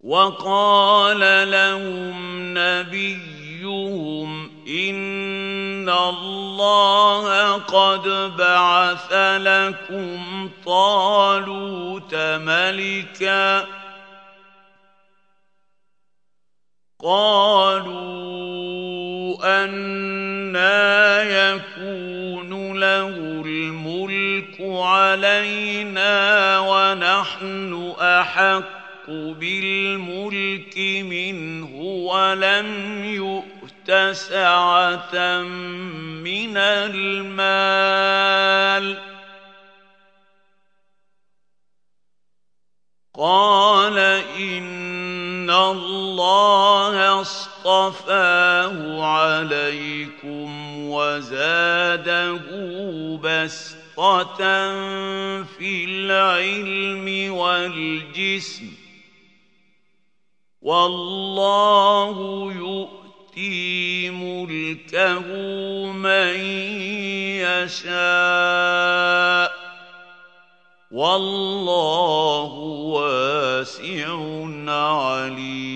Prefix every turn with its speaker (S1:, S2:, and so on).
S1: وقال لهم نبيهم إن الله قد بعث لكم طالوت ملكا قالوا أنى يكون له الملك علينا ونحن أحق بالملك منه ولم يؤت سعة من المال قال إن الله اصطفاه عليكم وزاده بسطة في العلم والجسم والله يؤتي ملكه من يشاء والله واسع عليم